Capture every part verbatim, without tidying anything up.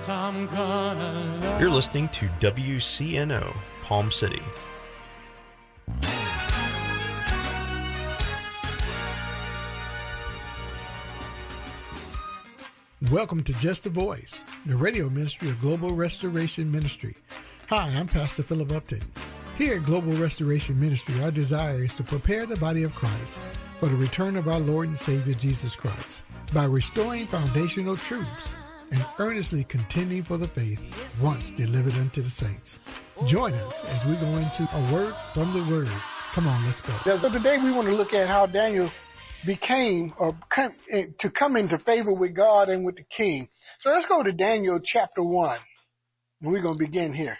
Yes, I'm gonna love. You're listening to W C N O, Palm City. Welcome to Just a Voice, the radio ministry of Global Restoration Ministry. Hi, I'm Pastor Philip Upton. Here at Global Restoration Ministry, our desire is to prepare the body of Christ for the return of our Lord and Savior Jesus Christ by restoring foundational truths and earnestly contending for the faith once delivered unto the saints. Join us as we go into a word from the Word. Come on, let's go. So today we want to look at how Daniel became or come, to come into favor with God and with the king. So let's go to Daniel chapter one. And we're going to begin here.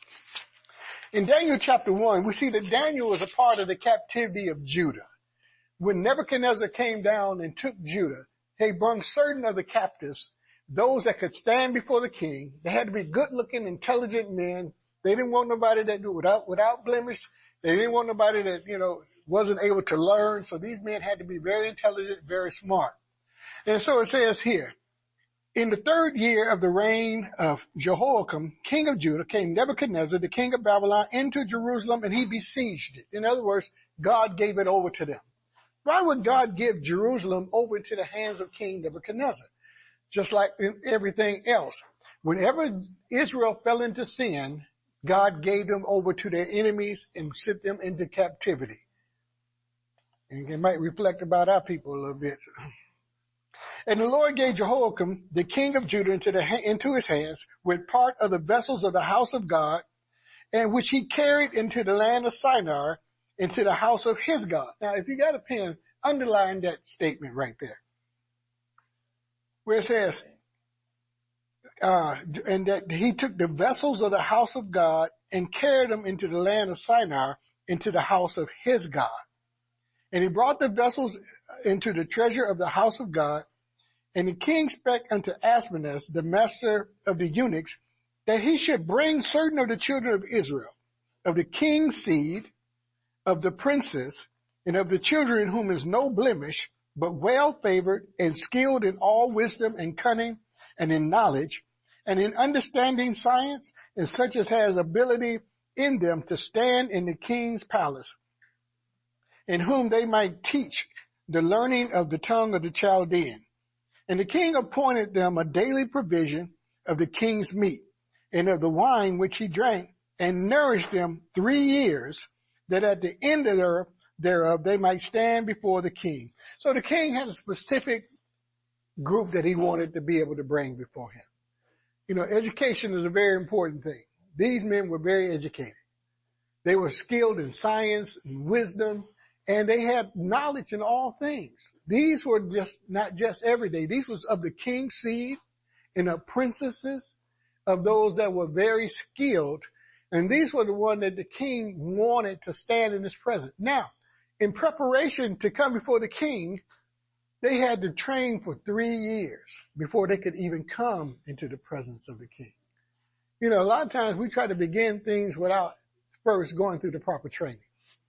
In Daniel chapter one, we see that Daniel was a part of the captivity of Judah. When Nebuchadnezzar came down and took Judah, he brought certain of the captives, those that could stand before the king. They had to be good-looking, intelligent men. They didn't want nobody that without without blemish. They didn't want nobody that, you know, wasn't able to learn. So these men had to be very intelligent, very smart. And so it says here, in the third year of the reign of Jehoiakim, king of Judah, came Nebuchadnezzar, the king of Babylon, into Jerusalem, and he besieged it. In other words, God gave it over to them. Why would God give Jerusalem over into the hands of King Nebuchadnezzar? Just like in everything else. Whenever Israel fell into sin, God gave them over to their enemies and sent them into captivity. And it might reflect about our people a little bit. And the Lord gave Jehoiakim, the king of Judah, into, the, into his hands with part of the vessels of the house of God, and which he carried into the land of Shinar, into the house of his God. Now, if you got a pen, underline that statement right there. Where it says, uh, and that he took the vessels of the house of God and carried them into the land of Shinar, into the house of his God. And he brought the vessels into the treasure of the house of God. And the king spake unto Ashpenaz, the master of the eunuchs, that he should bring certain of the children of Israel, of the king's seed, of the princes, and of the children in whom is no blemish, but well favored and skilled in all wisdom and cunning and in knowledge and in understanding science, and such as has ability in them to stand in the king's palace, in whom they might teach the learning of the tongue of the Chaldean. And the king appointed them a daily provision of the king's meat and of the wine which he drank, and nourished them three years, that at the end of their, thereof they might stand before the king. So the king had a specific group that he wanted to be able to bring before him. You know, education is a very important thing. These men were very educated. They were skilled in science and wisdom, and they had knowledge in all things. These were just not just everyday. These was of the king's seed and of princesses, of those that were very skilled. And these were the one that the king wanted to stand in his presence. Now, in preparation to come before the king, they had to train for three years before they could even come into the presence of the king. You know, a lot of times we try to begin things without first going through the proper training.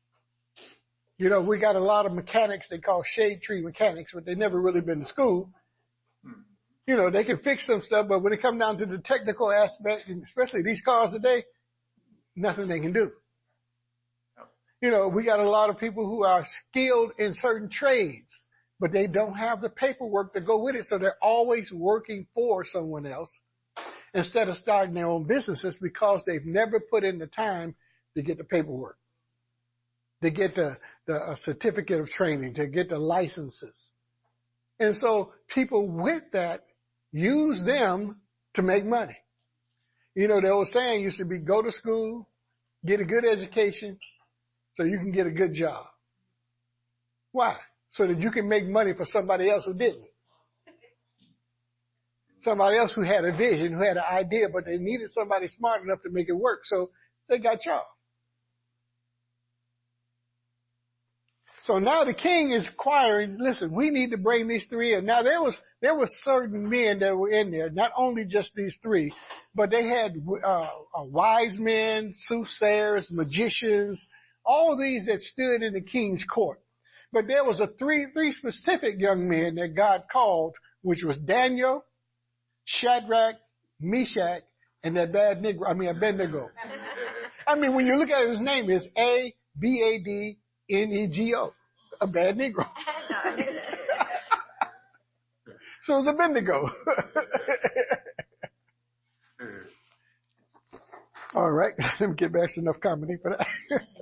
You know, we got a lot of mechanics they call shade tree mechanics, but they never really been to school. You know, they can fix some stuff, but when it comes down to the technical aspect, and especially these cars today, nothing they can do. You know, we got a lot of people who are skilled in certain trades, but they don't have the paperwork to go with it, so they're always working for someone else instead of starting their own businesses because they've never put in the time to get the paperwork, to get the, the certificate of training, to get the licenses. And so people with that use them to make money. You know, the old saying used to be go to school, get a good education, so you can get a good job. Why? So that you can make money for somebody else who didn't. Somebody else who had a vision, who had an idea, but they needed somebody smart enough to make it work. So they got y'all. So now the king is inquiring, listen, we need to bring these three in. Now there was, there were certain men that were in there, not only just these three, but they had, uh, uh wise men, soothsayers, magicians, all these that stood in the king's court. But there was a three, three specific young men that God called, which was Daniel, Shadrach, Meshach, and that bad Negro, I mean Abednego. I mean, when you look at his name, it's A B A D N E G O. A bad Negro. So it's Abednego. All right. Let me get back to enough comedy for that.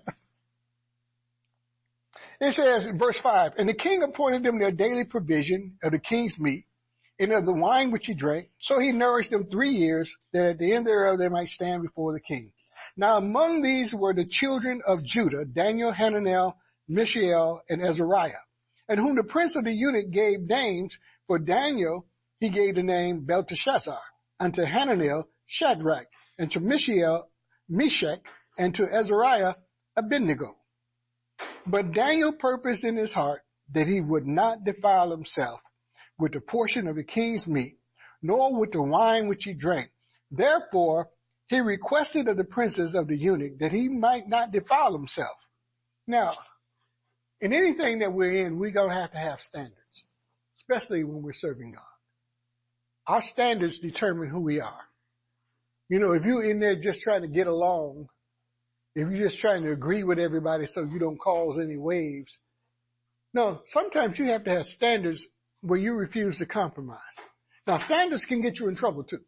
It says in verse five, and the king appointed them their daily provision of the king's meat and of the wine which he drank. So he nourished them three years, that at the end thereof they might stand before the king. Now among these were the children of Judah, Daniel, Hananiah, Mishael, and Azariah, and whom the prince of the eunuch gave names. For Daniel he gave the name Belteshazzar, unto Hananiah Shadrach, and to Mishael Meshach, and to Azariah Abednego. But Daniel purposed in his heart that he would not defile himself with the portion of the king's meat, nor with the wine which he drank. Therefore he requested of the princes of the eunuch that he might not defile himself. Now, in anything that we're in, we're going to have to have standards, especially when we're serving God. Our standards determine who we are. You know, if you're in there just trying to get along, if you're just trying to agree with everybody so you don't cause any waves. No, sometimes you have to have standards where you refuse to compromise. Now, standards can get you in trouble too.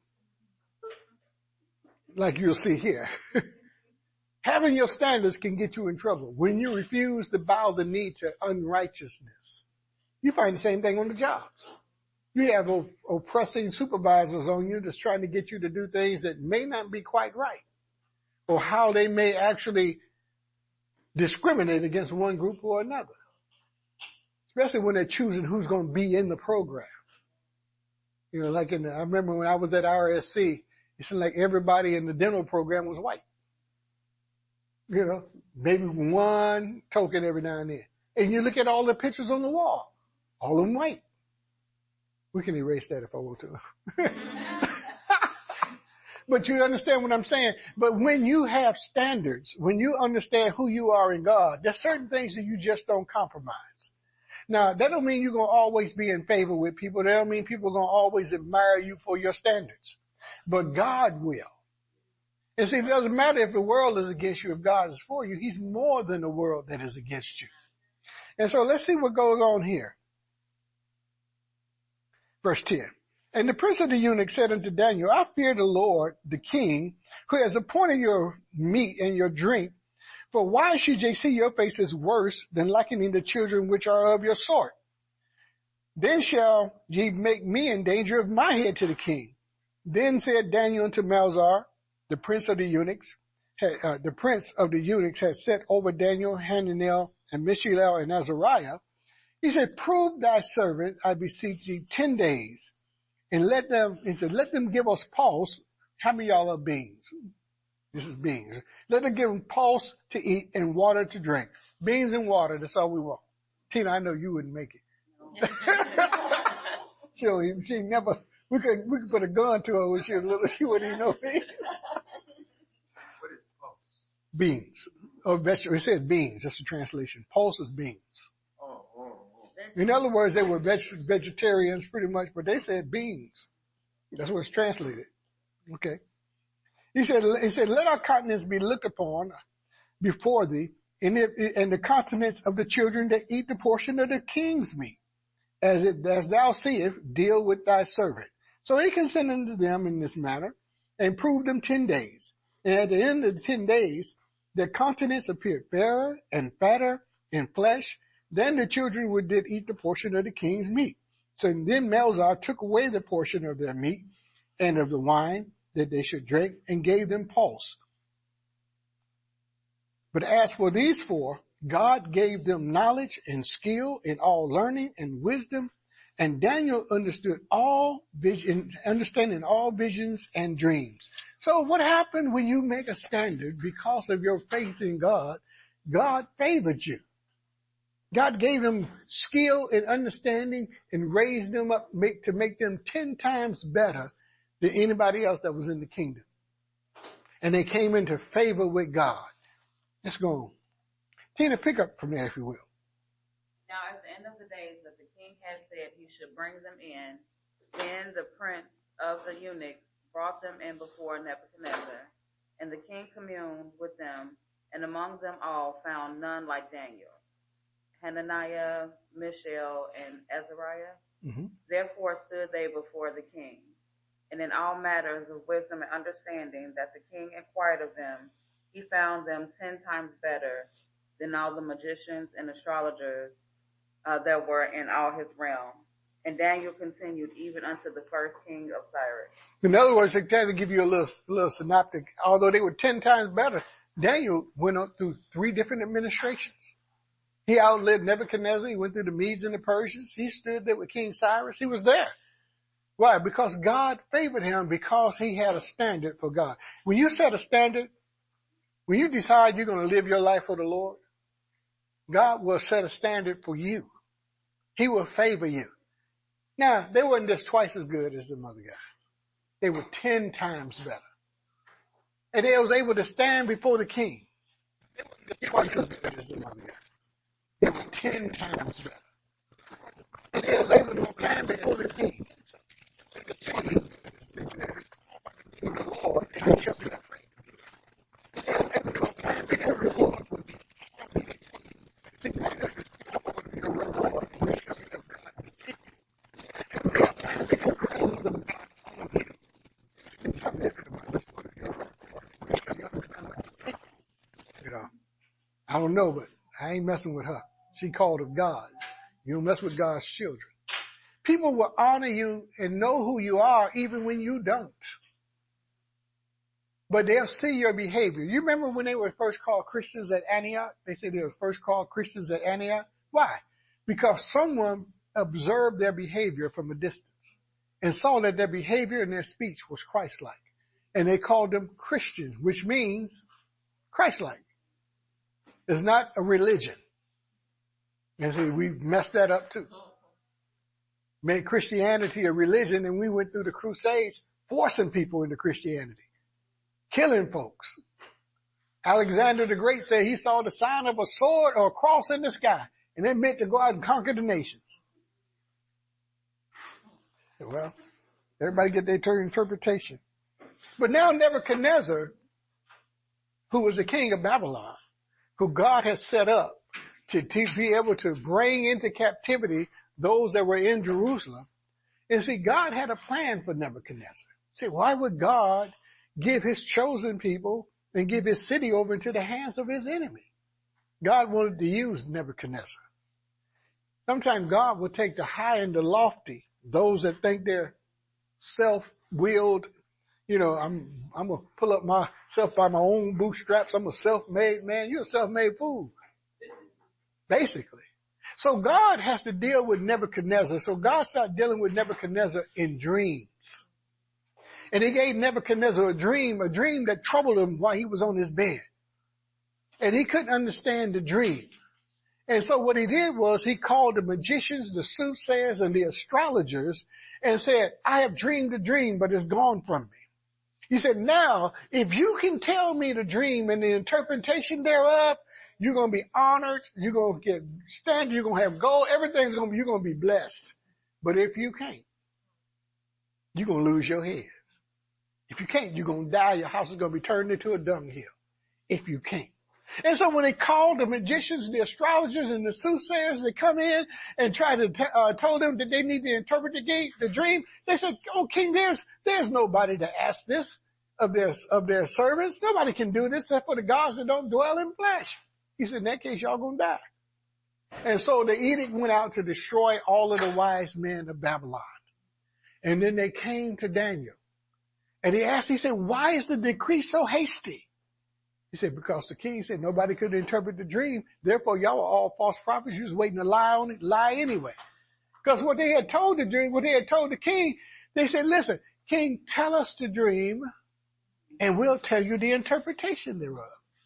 Like you'll see here. Having your standards can get you in trouble. When you refuse to bow the knee to unrighteousness, you find the same thing on the jobs. You have op- oppressing supervisors on you that's trying to get you to do things that may not be quite right, or how they may actually discriminate against one group or another, especially when they're choosing who's going to be in the program. You know, like in the, I remember when I was at R S C, it seemed like everybody in the dental program was white. You know, maybe one token every now and then. And you look at all the pictures on the wall, all of them white. We can erase that if I want to. But you understand what I'm saying? But when you have standards, when you understand who you are in God, there's certain things that you just don't compromise. Now, that don't mean you're going to always be in favor with people. That don't mean people are going to always admire you for your standards. But God will. And see, it doesn't matter if the world is against you, if God is for you. He's more than the world that is against you. And so let's see what goes on here. Verse ten. And the prince of the eunuch said unto Daniel, I fear the Lord, the king, who has appointed your meat and your drink. For why should ye see your faces worse than likening the children which are of your sort? Then shall ye make me in danger of my head to the king. Then said Daniel unto Melzar, the prince of the eunuchs, had, uh, the prince of the eunuchs had set over Daniel, Hananiah, and Mishael, and Azariah. He said, prove thy servant, I beseech thee, ten days. And let them, he said, let them give us pulse. How many of y'all are beans? This is beans. Let them give them pulse to eat and water to drink. Beans and water, that's all we want. Tina, I know you wouldn't make it. she, she never, we could, we could put a gun to her when she was little, she wouldn't even know me. What is pulse? Beans. Or vegetable. It says beans, that's the translation. Pulse is beans. Oh, oh, oh. In other words, they were veg- vegetarians pretty much, but they said beans. That's what it's translated. Okay. He said, he said, let our countenance be looked upon before thee, and, it, and the countenance of the children that eat the portion of the king's meat, as it, as thou seest, deal with thy servant. So he consented unto them in this manner, and proved them ten days. And at the end of the ten days, their countenance appeared fairer and fatter in flesh. Then the children would did eat the portion of the king's meat. So then Melzar took away the portion of their meat and of the wine that they should drink, and gave them pulse. But as for these four, God gave them knowledge and skill in all learning and wisdom, and Daniel understood all vision, understanding all visions and dreams. So what happened when you make a standard because of your faith in God? God favored you. God gave them skill and understanding and raised them up make, to make them ten times better than anybody else that was in the kingdom. And they came into favor with God. Let's go on. Tina, pick up from there if you will. Now at the end of the days that the king had said he should bring them in, then the prince of the eunuchs brought them in before Nebuchadnezzar. And the king communed with them, and among them all found none like Daniel, Hananiah, Mishael, and Azariah. Mm-hmm. Therefore stood they before the king. And in all matters of wisdom and understanding that the king inquired of them, he found them ten times better than all the magicians and astrologers uh, that were in all his realm. And Daniel continued even unto the first king of Cyrus. In other words, they kind of give you a little, little synoptic. Although they were ten times better, Daniel went on through three different administrations. He outlived Nebuchadnezzar. He went through the Medes and the Persians. He stood there with King Cyrus. He was there. Why? Because God favored him because he had a standard for God. When you set a standard, when you decide you're going to live your life for the Lord, God will set a standard for you. He will favor you. Now, they weren't just twice as good as the other guys. They were ten times better. And they was able to stand before the king. They weren't just twice as good as the other guys. They were ten times better. And they was able to stand before the king. The Lord, and he just got afraid. They were able to stand before the Lord. See, the Lord, and he just got afraid. You know, I don't know, but I ain't messing with her. She called of God. You don't mess with God's children. People will honor you and know who you are even when you don't. But they'll see your behavior. You remember when they were first called Christians at Antioch? They said they were first called Christians at Antioch. Why? Because someone observed their behavior from a distance and saw that their behavior and their speech was Christ-like. And they called them Christians, which means Christ-like. It's not a religion. And see, we messed that up too. Made Christianity a religion, and we went through the Crusades forcing people into Christianity, killing folks. Alexander the Great said he saw the sign of a sword or a cross in the sky, and it meant to go out and conquer the nations. Well, everybody get their interpretation. But now Nebuchadnezzar, who was the king of Babylon, who God has set up to, to be able to bring into captivity those that were in Jerusalem. And see, God had a plan for Nebuchadnezzar. See, why would God give his chosen people and give his city over into the hands of his enemy? God wanted to use Nebuchadnezzar. Sometimes God will take the high and the lofty, those that think they're self-willed. You know, I'm, I'm going to pull up myself by my own bootstraps. I'm a self-made man. You're a self-made fool. Basically. So God has to deal with Nebuchadnezzar. So God started dealing with Nebuchadnezzar in dreams. And he gave Nebuchadnezzar a dream, a dream that troubled him while he was on his bed. And he couldn't understand the dream. And so what he did was he called the magicians, the soothsayers, and the astrologers and said, I have dreamed a dream, but it's gone from me. He said, now, if you can tell me the dream and the interpretation thereof, you're going to be honored. You're going to get standard. You're going to have gold. Everything's going to be, you're going to be blessed. But if you can't, you're going to lose your head. If you can't, you're going to die. Your house is going to be turned into a dunghill. If you can't. And so when they called the magicians, the astrologers, and the soothsayers, they come in and try to t- uh, told them that they need to interpret the, game, the dream. They said, "Oh, King, there's there's nobody to ask this of their of their servants. Nobody can do this except for the gods that don't dwell in flesh." He said, "In that case, y'all gonna die." And so the edict went out to destroy all of the wise men of Babylon. And then they came to Daniel, and he asked. He said, "Why is the decree so hasty?" He said, because the king said nobody could interpret the dream. Therefore, y'all are all false prophets. You was waiting to lie on it, lie anyway. Because what they had told the dream, what they had told the king, they said, listen, king, tell us the dream and we'll tell you the interpretation thereof.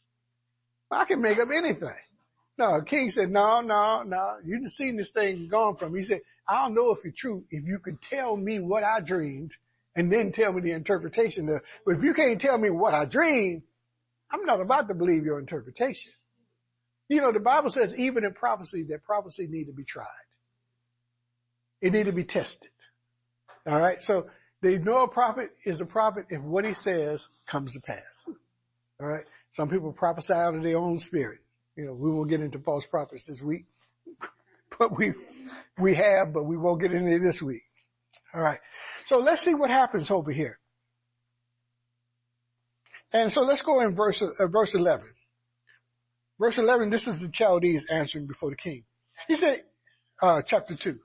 I can make up anything. No, the king said, no, no, no. You done seen this thing gone from. He said, I don't know if it's true. If you could tell me what I dreamed and then tell me the interpretation thereof. But if you can't tell me what I dreamed, I'm not about to believe your interpretation. You know, the Bible says even in prophecy, that prophecy need to be tried. It need to be tested. All right. So They know a prophet is a prophet if what he says comes to pass. All right. Some people prophesy out of their own spirit. You know, we won't get into false prophets this week, but we, we have, but we won't get into it this week. All right. So let's see what happens over here. And so let's go in verse, uh, verse eleven. Verse eleven, this is the Chaldees answering before the king. He said, uh, chapter two.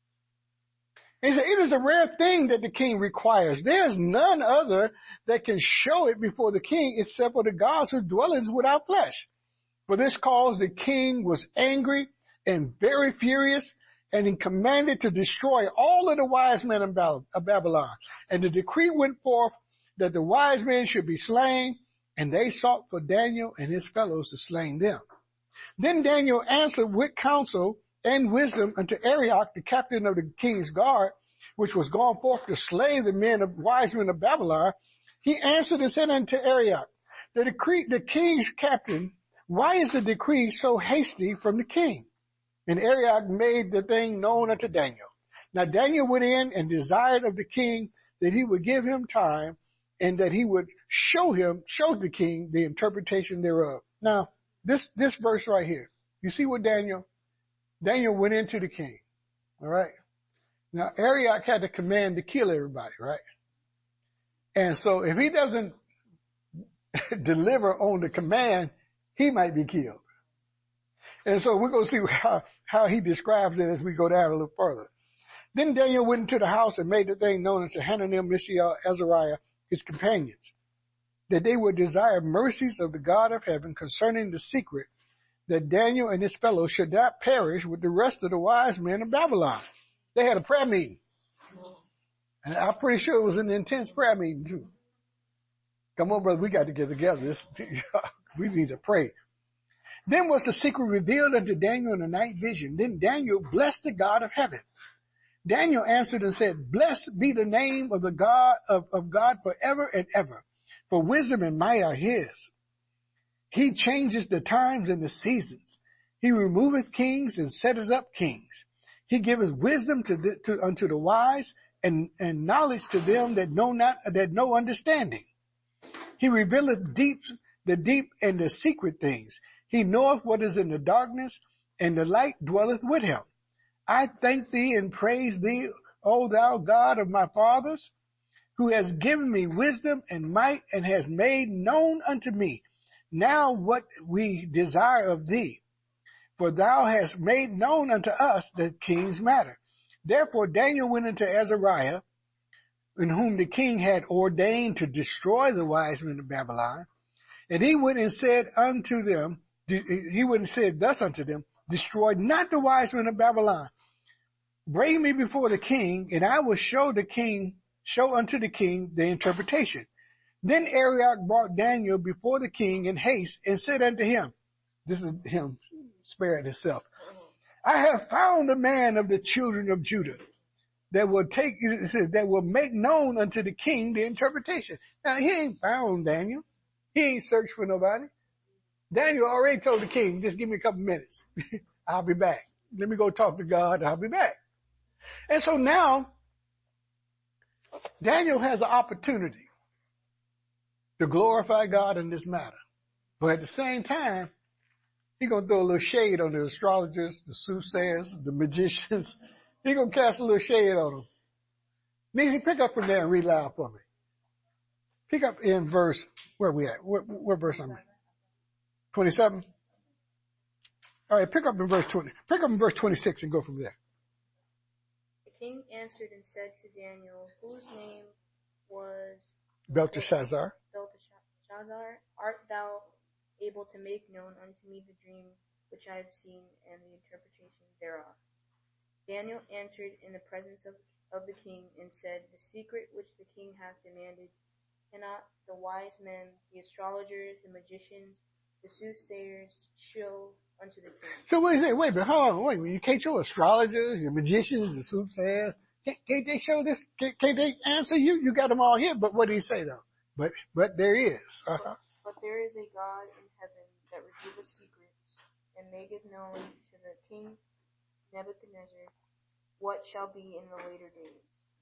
He said, it is a rare thing that the king requires. There is none other that can show it before the king except for the gods who dwell without flesh. For this cause the king was angry and very furious, and he commanded to destroy all of the wise men of Babylon. And the decree went forth that the wise men should be slain, and they sought for Daniel and his fellows to slay them. Then Daniel answered with counsel and wisdom unto Arioch, the captain of the king's guard, which was gone forth to slay the men of wise men of Babylon. He answered and said unto Arioch, the decree, the king's captain, why is the decree so hasty from the king? And Arioch made the thing known unto Daniel. Now Daniel went in and desired of the king that he would give him time and that he would show him, show the king the interpretation thereof. Now, this, this verse right here, you see what Daniel, Daniel went into the king. All right. Now, Arioch had the command to kill everybody, right? And so if he doesn't deliver on the command, he might be killed. And so we're going to see how, how he describes it as we go down a little further. Then Daniel went into the house and made the thing known unto Hananiah, Mishael, Azariah, his companions, that they would desire mercies of the God of heaven concerning the secret, that Daniel and his fellows should not perish with the rest of the wise men of Babylon. They had a prayer meeting. And I'm pretty sure it was an intense prayer meeting too. Come on, brother, we got to get together. This, we need to pray. Then was the secret revealed unto Daniel in the night vision. Then Daniel blessed the God of heaven. Daniel answered and said, blessed be the name of the God of, of God forever and ever. For wisdom and might are his. He changes the times and the seasons. He removeth kings and setteth up kings. He giveth wisdom to, the, to unto the wise and, and knowledge to them that know not, that know understanding. He revealeth deep, the deep and the secret things. He knoweth what is in the darkness, and the light dwelleth with him. I thank thee and praise thee, O thou God of my fathers, who has given me wisdom and might and has made known unto me now what we desire of thee. For thou hast made known unto us the king's matter. Therefore Daniel went into Azariah, in whom the king had ordained to destroy the wise men of Babylon. And he went and said unto them, he went and said thus unto them, destroy not the wise men of Babylon. Bring me before the king, and I will show the king, show unto the king the interpretation. Then Arioch brought Daniel before the king in haste and said unto him, this is him sparing himself, I have found a man of the children of Judah that will take, it says, that will make known unto the king the interpretation. Now he ain't found Daniel. He ain't searched for nobody. Daniel already told the king, just give me a couple minutes. I'll be back. Let me go talk to God. I'll be back. And so now Daniel has an opportunity to glorify God in this matter. But at the same time, he's going to throw a little shade on the astrologers, the soothsayers, the magicians. He's going to cast a little shade on them. Nisi, pick up from there and read loud for me. Pick up in verse, where are we at? What, what verse am I? twenty-seven? All right, pick up in verse twenty. Pick up in verse twenty-six and go from there. The king answered and said to Daniel, whose name was Belteshazzar. Belteshazzar, art thou able to make known unto me the dream which I have seen and the interpretation thereof? Daniel answered in the presence of, of the king and said, the secret which the king hath demanded cannot the wise men, the astrologers, the magicians, the soothsayers show unto the king. So what do you say? Wait a minute, hold on, wait a minute. You can't show astrologers, your magicians, the soothsayers. Can't, can't they show this? Can't, can't they answer you? You got them all here, but what do you say though? But, but there is. Uh-huh. But, but there is a God in heaven that revealeth secrets and maketh known to the king Nebuchadnezzar what shall be in the later days.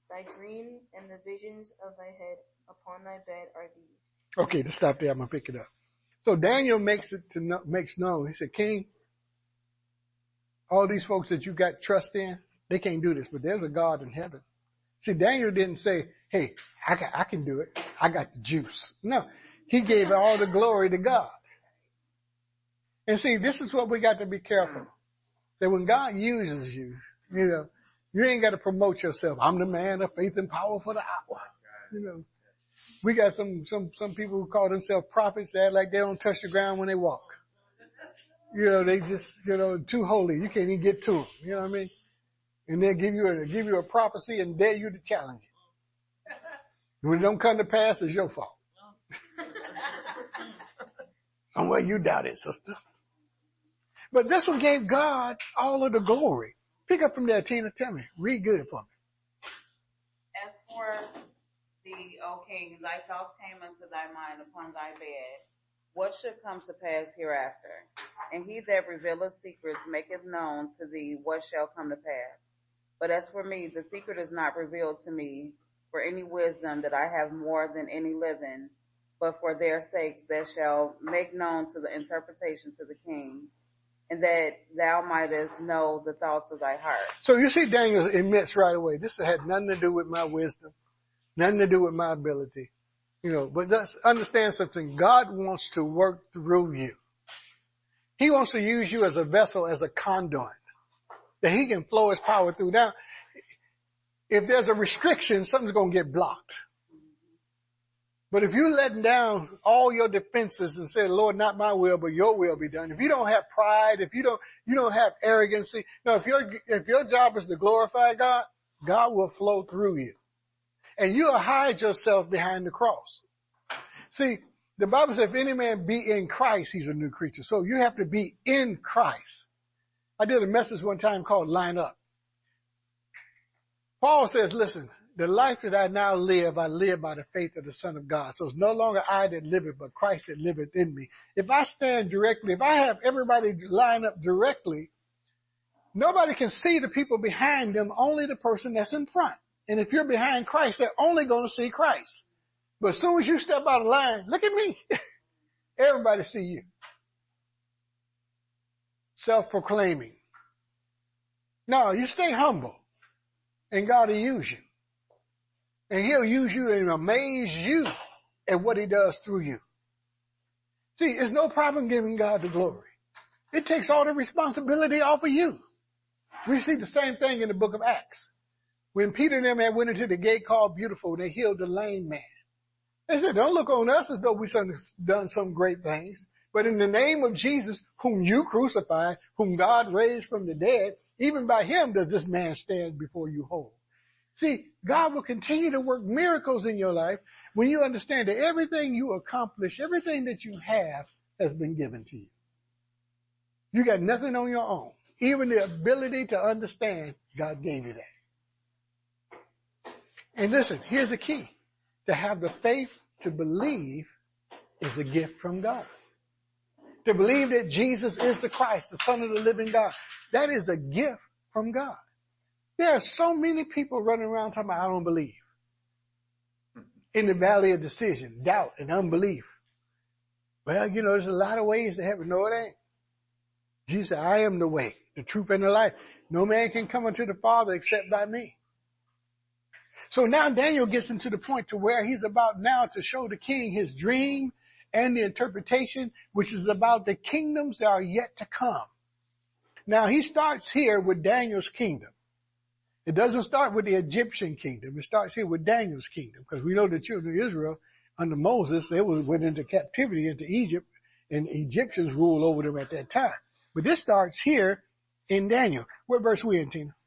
Thy dream and the visions of thy head upon thy bed are these. Okay, to stop there, I'm going to pick it up. So Daniel makes it to know, makes known. He said, King, all these folks that you got trust in, they can't do this, but there's a God in heaven. See, Daniel didn't say, hey, I can, I can do it. I got the juice. No, he gave all the glory to God. And see, this is what we got to be careful. That when God uses you, you know, you ain't got to promote yourself. I'm the man of faith and power for the hour. You know, we got some, some, some people who call themselves prophets that act like they don't touch the ground when they walk. You know, they just, you know, too holy. You can't even get to them. You know what I mean? And they'll give you a, give you a prophecy and dare you to challenge it. When it don't come to pass, it's your fault. Somewhere you doubt it, sister. But this one gave God all of the glory. Pick up from there, Tina. Tell me. Read good for me. As for thee, O king, thy thoughts came into thy mind upon thy bed. What should come to pass hereafter? And he that revealeth secrets maketh known to thee what shall come to pass. But as for me, the secret is not revealed to me for any wisdom that I have more than any living, but for their sakes that shall make known to the interpretation to the king, and that thou mightest know the thoughts of thy heart. So you see Daniel admits right away, this had nothing to do with my wisdom, nothing to do with my ability. You know, but let's understand something. God wants to work through you. He wants to use you as a vessel, as a conduit, that he can flow his power through. Now, if there's a restriction, something's going to get blocked. But if you're letting down all your defenses and say, Lord, not my will, but your will be done. If you don't have pride, if you don't, you don't have arrogancy. No, if your, if your job is to glorify God, God will flow through you. And you'll hide yourself behind the cross. See, the Bible says if any man be in Christ, he's a new creature. So you have to be in Christ. I did a message one time called Line Up. Paul says, listen, the life that I now live, I live by the faith of the Son of God. So it's no longer I that liveth, but Christ that liveth in me. If I stand directly, if I have everybody line up directly, nobody can see the people behind them, only the person that's in front. And if you're behind Christ, they're only going to see Christ. But as soon as you step out of line, look at me. Everybody see you. Self-proclaiming. No, you stay humble and God will use you. And he'll use you and amaze you at what he does through you. See, there's no problem giving God the glory. It takes all the responsibility off of you. We see the same thing in the book of Acts. When Peter and them had went into the gate called Beautiful, they healed the lame man. They said, don't look on us as though we've done some great things. But in the name of Jesus, whom you crucified, whom God raised from the dead, even by him does this man stand before you whole. See, God will continue to work miracles in your life when you understand that everything you accomplish, everything that you have has been given to you. You got nothing on your own. Even the ability to understand, God gave you that. And listen, here's the key. To have the faith to believe is a gift from God. To believe that Jesus is the Christ, the Son of the living God, that is a gift from God. There are so many people running around talking about, I don't believe. In the valley of decision, doubt and unbelief. Well, you know, there's a lot of ways to heaven. No, it ain't. Jesus said, I am the way, the truth, and the life. No man can come unto the Father except by me. So now Daniel gets into the point to where he's about now to show the king his dream and the interpretation, which is about the kingdoms that are yet to come. Now he starts here with Daniel's kingdom. It doesn't start with the Egyptian kingdom. It starts here with Daniel's kingdom, because we know the children of Israel under Moses, they was went into captivity into Egypt, and Egyptians ruled over them at that time. But this starts here in Daniel. What verse we in, Tina?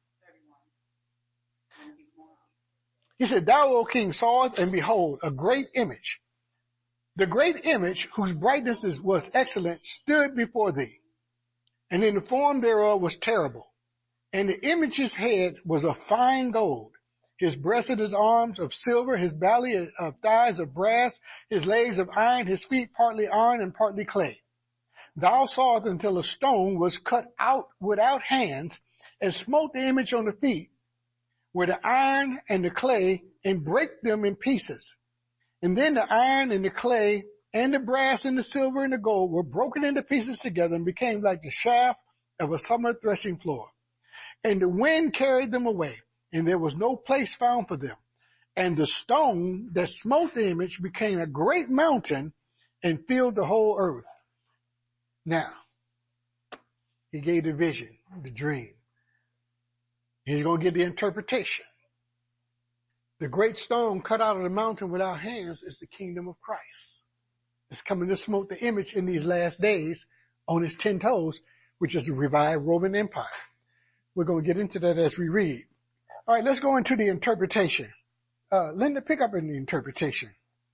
He said, thou, O king, sawest, and behold, a great image. The great image, whose brightness is, was excellent, stood before thee. And in the form thereof was terrible. And the image's head was of fine gold, his breast and his arms of silver, his belly of thighs of brass, his legs of iron, his feet partly iron and partly clay. Thou sawest until a stone was cut out without hands, and smote the image on the feet, were the iron and the clay and break them in pieces. And then the iron and the clay and the brass and the silver and the gold were broken into pieces together and became like the shaft of a summer threshing floor. And the wind carried them away, and there was no place found for them. And the stone that smote the image became a great mountain and filled the whole earth. Now, he gave the vision, the dream. He's going to give the interpretation. The great stone cut out of the mountain without hands is the kingdom of Christ. It's coming to smote the image in these last days on its ten toes, which is the revived Roman Empire. We're going to get into that as we read. All right, let's go into the interpretation. Uh, Linda, pick up in the interpretation.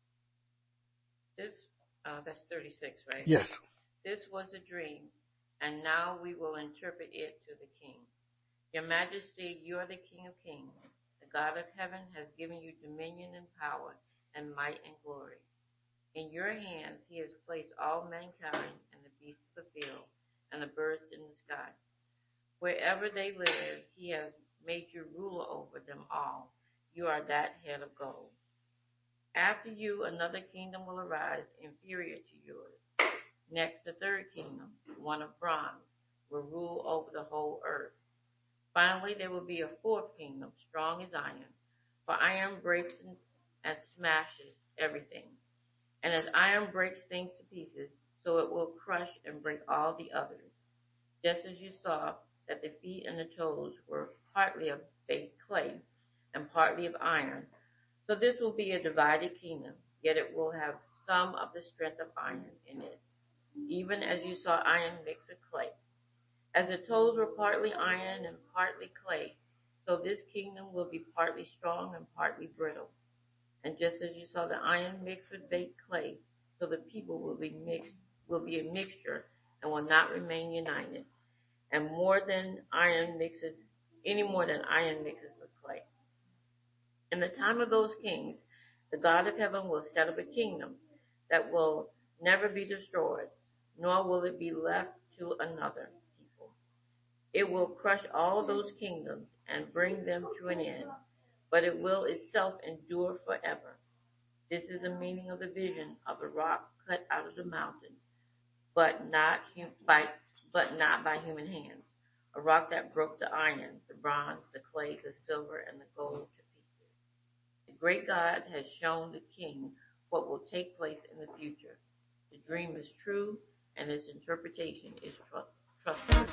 This, uh, that's thirty-six, right? Yes. This was a dream, and now we will interpret it to the king. Your Majesty, you are the King of kings. The God of heaven has given you dominion and power and might and glory. In your hands he has placed all mankind and the beasts of the field and the birds in the sky. Wherever they live, he has made you ruler over them all. You are that head of gold. After you, another kingdom will arise inferior to yours. Next, the third kingdom, one of bronze, will rule over the whole earth. Finally, there will be a fourth kingdom, strong as iron, for iron breaks and smashes everything. And as iron breaks things to pieces, so it will crush and break all the others. Just as you saw that the feet and the toes were partly of baked clay and partly of iron, so this will be a divided kingdom, yet it will have some of the strength of iron in it, even as you saw iron mixed with clay. As the toes were partly iron and partly clay, so this kingdom will be partly strong and partly brittle. And just as you saw the iron mixed with baked clay, so the people will be mixed, will be a mixture and will not remain united. And more than iron mixes, any more than iron mixes with clay. In the time of those kings, the God of heaven will set up a kingdom that will never be destroyed, nor will it be left to another people. It will crush all those kingdoms and bring them to an end, but it will itself endure forever. This is the meaning of the vision of the rock cut out of the mountain, but not by, but not by human hands, a rock that broke the iron, the bronze, the clay, the silver, and the gold to pieces. The great God has shown the king what will take place in the future. The dream is true, and its interpretation is trustworthy.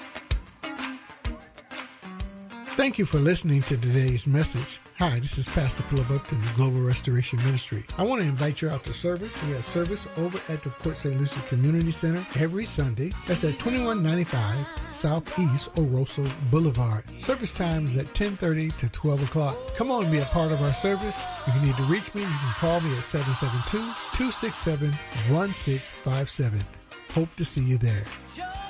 Thank you for listening to today's message. Hi, this is Pastor Philip Upton, the Global Restoration Ministry. I want to invite you out to service. We have service over at the Port Saint Lucie Community Center every Sunday. That's at twenty-one ninety-five Southeast Oroso Boulevard. Service times at ten thirty to twelve o'clock. Come on and be a part of our service. If you need to reach me, you can call me at seven seven two, two six seven, one six five seven. Hope to see you there.